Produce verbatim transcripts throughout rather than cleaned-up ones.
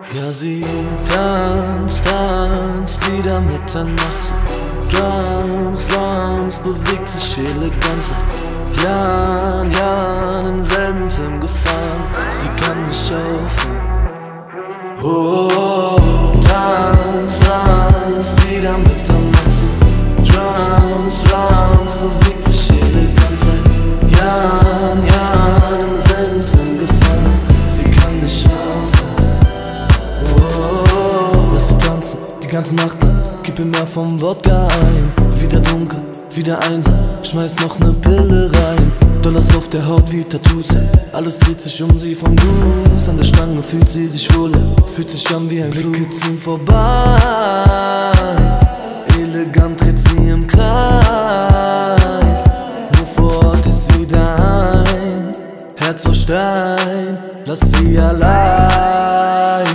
Ja, sie tanzt, tanzt wieder Mitternacht zu Drums, Drums, bewegt sich elegant seit Jahren, Jahren im selben Film gefahren. Sie kann nicht aufhören. Oh, oh, oh, tanzt, tanzt wieder Mitternacht zu Drums, Drums, bewegt sich elegant seit Jahren, Jahren im selben Film gefahren. Sie kann nicht aufhören. Die ganze Nacht lang, gib mir mehr vom Wodka ein. Wieder dunkel, wieder einsam, schmeiß noch ne Pille rein. Dollars auf der Haut wie Tattoos, alles dreht sich um sie vom Gruß. An der Stange fühlt sie sich wohl, fühlt sich an wie ein Flug. Blicke ziehen vorbei, elegant dreht sie im Kreis. Nur vor Ort ist sie daheim, Herz aus Stein, lass sie allein.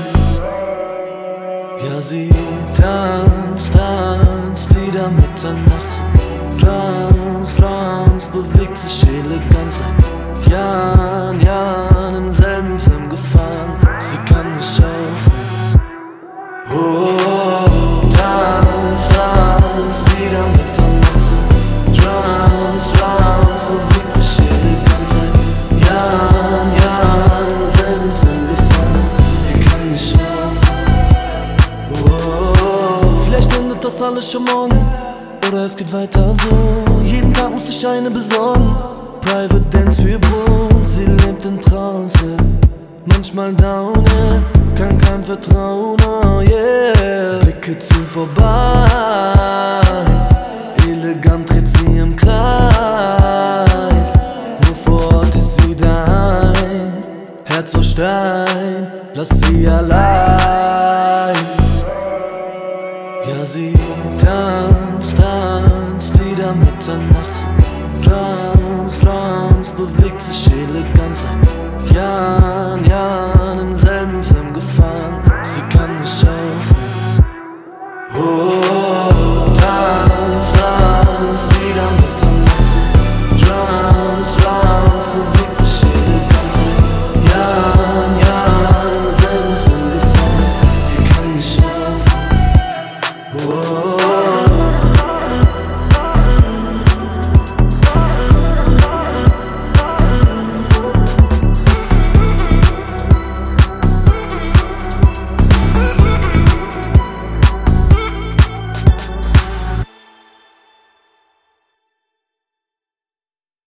Ja, sie tanzt, tanzt wieder Mitternacht zu Drums, Drums, bewegt sich elegant seit Jahren, Jahren im selben Film gefahren. Sie kann nicht aufhören. Oh, oh, oh, tanzt, tanzt wieder Mitternacht zu Drums, Drums, bewegt sich elegant seit Jahren, Jahren im selben Film gefahren. Sie kann nicht aufhören. Vielleicht endet das alles schon morgen, oder es geht weiter so. Jeden Tag muss ich eine besorgen. Private Dance für Brot, sie lebt in Trance. Manchmal down, yeah, kann kein Vertrauen, oh yeah. Blicke ziehen vorbei, elegant dreht sie im Kreis. Nur vor Ort ist sie daheim, Herz aus Stein, lass sie allein. Ja, sie